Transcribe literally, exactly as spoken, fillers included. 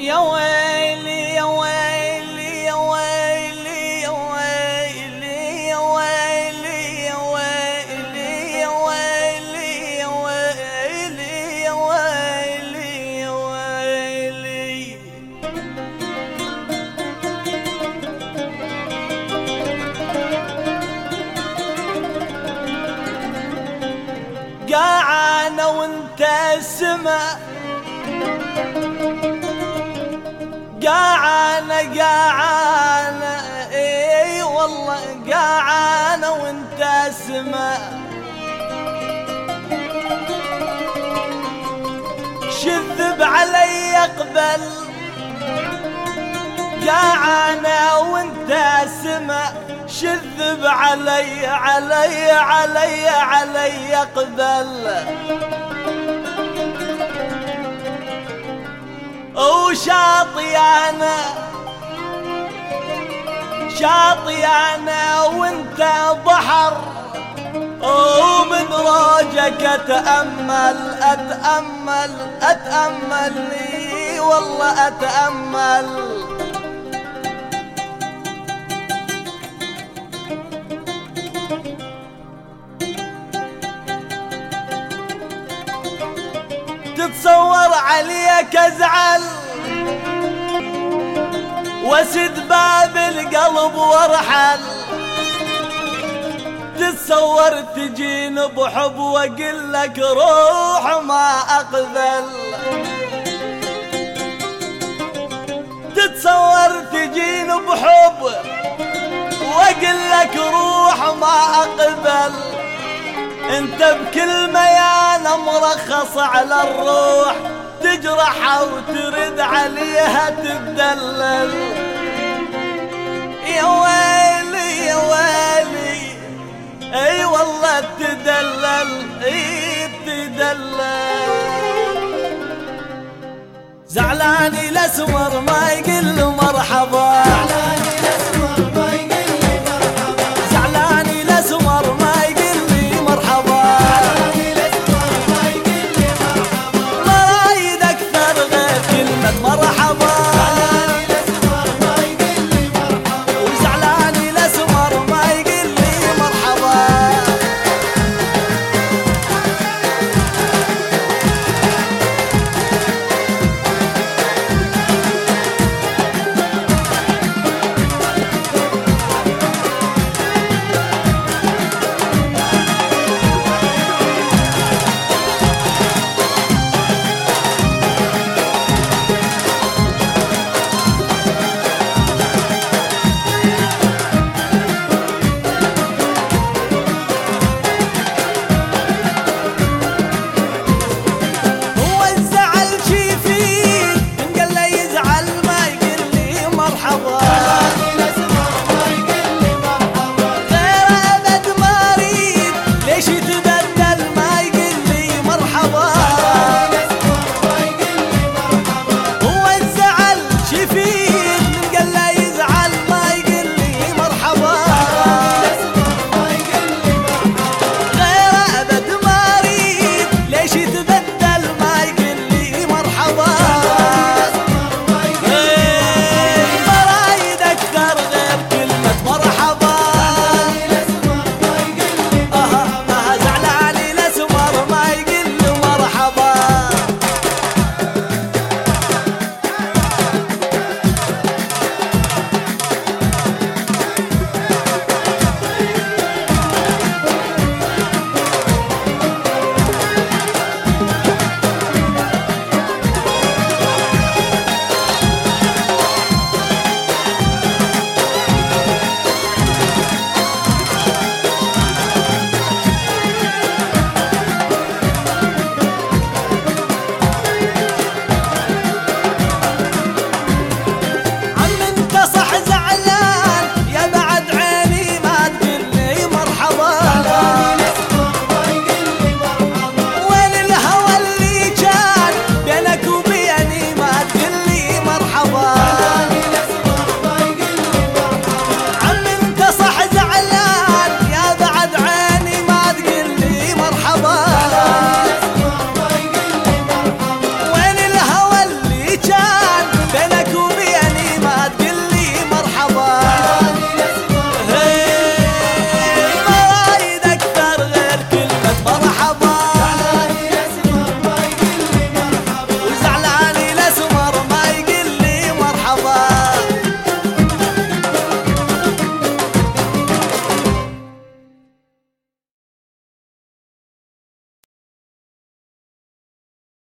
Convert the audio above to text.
يا ويلي يا ويلي يا ويلي يا ويلي يا ويلي يا ويلي يا ويلي يا ويلي يا ويلي يا ويلي. قاعنا وانت السما قاعنا قاعنا اي والله قاعنا وانت اسمع شذب علي اقبل قاعنا وانت اسمع شذب علي علي علي علي اقبل وشاطي انا شاطي انا وانت بحر ومن روجك اتامل اتامل اتامل لي والله اتامل. تتصور عليك ازعل واسد باب القلب وارحل تتصور تجين بحب واقول لك روح ما اقبل تتصور تجين بحب واقول لك روح ما اقبل انت بكل ميانة مرخص على الروح تجرحها وترد عليها تدلل. يا ويلي يا ويلي اي والله تدلل اي تدلل. زعلاني الاسمر ما يقل مرحبا